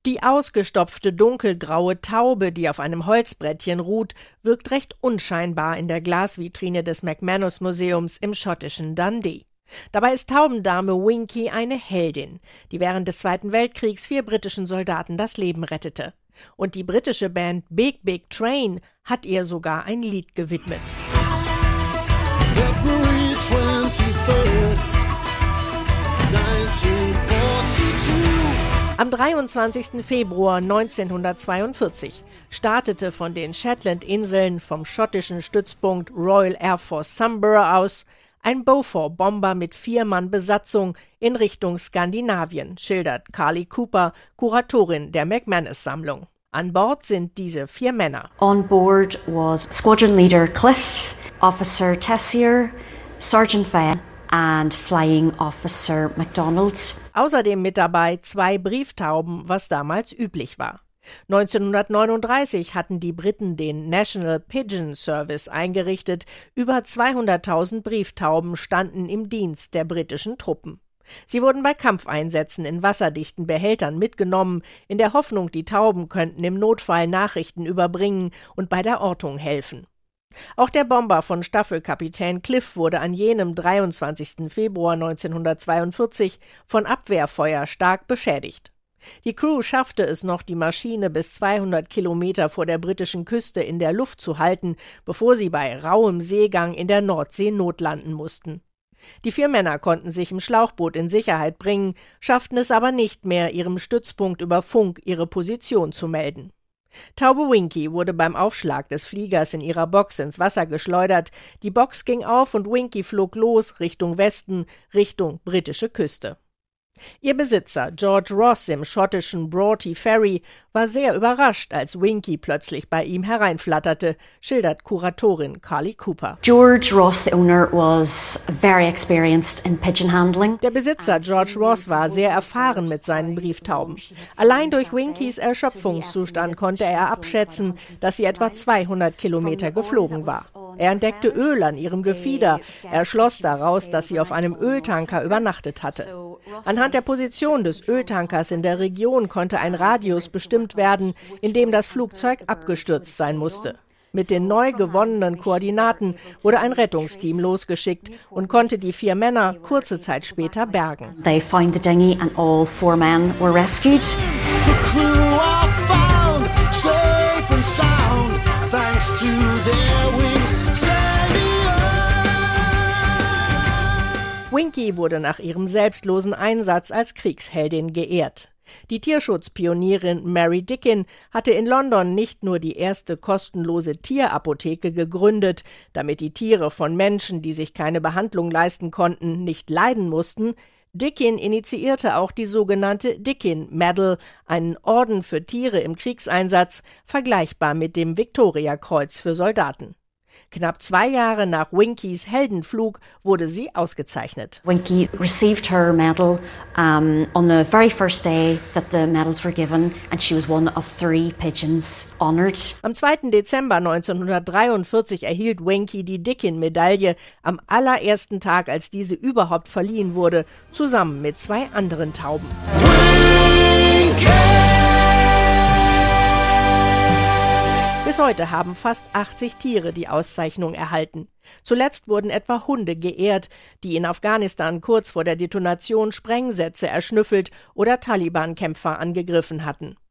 Die ausgestopfte dunkelgraue Taube, die auf einem Holzbrettchen ruht, wirkt recht unscheinbar in der Glasvitrine des McManus-Museums im schottischen Dundee. Dabei ist Taubendame Winky eine Heldin, die während des Zweiten Weltkriegs 4 britischen Soldaten das Leben rettete. Und die britische Band Big Big Train hat ihr sogar ein Lied gewidmet. February 23rd, 1942. Am 23. Februar 1942 startete von den Shetland-Inseln vom schottischen Stützpunkt Royal Air Force Sunborough aus ein Beaufort-Bomber mit 4 Mann Besatzung in Richtung Skandinavien, schildert Carly Cooper, Kuratorin der McManus-Sammlung. An Bord sind diese 4 Männer. On board was Squadron Leader Cliff, Officer Tessier, Sergeant Van and Flying Officer MacDonald. Außerdem mit dabei 2 Brieftauben, was damals üblich war. 1939 hatten die Briten den National Pigeon Service eingerichtet. Über 200.000 Brieftauben standen im Dienst der britischen Truppen. Sie wurden bei Kampfeinsätzen in wasserdichten Behältern mitgenommen, in der Hoffnung, die Tauben könnten im Notfall Nachrichten überbringen und bei der Ortung helfen. Auch der Bomber von Staffelkapitän Cliff wurde an jenem 23. Februar 1942 von Abwehrfeuer stark beschädigt. Die Crew schaffte es noch, die Maschine bis 200 Kilometer vor der britischen Küste in der Luft zu halten, bevor sie bei rauem Seegang in der Nordsee notlanden mussten. Die 4 Männer konnten sich im Schlauchboot in Sicherheit bringen, schafften es aber nicht mehr, ihrem Stützpunkt über Funk ihre Position zu melden. Taube Winky wurde beim Aufschlag des Fliegers in ihrer Box ins Wasser geschleudert. Die Box ging auf und Winky flog los Richtung Westen, Richtung britische Küste. Ihr Besitzer, George Ross im schottischen Broughty Ferry, war sehr überrascht, als Winky plötzlich bei ihm hereinflatterte, schildert Kuratorin Carly Cooper. George Ross, the owner, was very experienced in pigeon handling. Der Besitzer George Ross war sehr erfahren mit seinen Brieftauben. Allein durch Winkys Erschöpfungszustand konnte er abschätzen, dass sie etwa 200 Kilometer geflogen war. Er entdeckte Öl an ihrem Gefieder. Er schloss daraus, dass sie auf einem Öltanker übernachtet hatte. Anhand der Position des Öltankers in der Region konnte ein Radius bestimmt werden, in dem das Flugzeug abgestürzt sein musste. Mit den neu gewonnenen Koordinaten wurde ein Rettungsteam losgeschickt und konnte die 4 Männer kurze Zeit später bergen. They found the dinghy and all 4 men were rescued. The crew are found safe and sound thanks to their winged savior. Winky wurde nach ihrem selbstlosen Einsatz als Kriegsheldin geehrt. Die Tierschutzpionierin Mary Dickin hatte in London nicht nur die erste kostenlose Tierapotheke gegründet, damit die Tiere von Menschen, die sich keine Behandlung leisten konnten, nicht leiden mussten. Dickin initiierte auch die sogenannte Dickin Medal, einen Orden für Tiere im Kriegseinsatz, vergleichbar mit dem Victoria-Kreuz für Soldaten. Knapp 2 Jahre nach Winkys Heldenflug wurde sie ausgezeichnet. Winky received her medal on the very first day that the medals were given, and she was one of 3 pigeons honored. Am 2. Dezember 1943 erhielt Winky die Dickin-Medaille, am allerersten Tag, als diese überhaupt verliehen wurde, zusammen mit 2 anderen Tauben. Bis heute haben fast 80 Tiere die Auszeichnung erhalten. Zuletzt wurden etwa Hunde geehrt, die in Afghanistan kurz vor der Detonation Sprengsätze erschnüffelt oder Taliban-Kämpfer angegriffen hatten.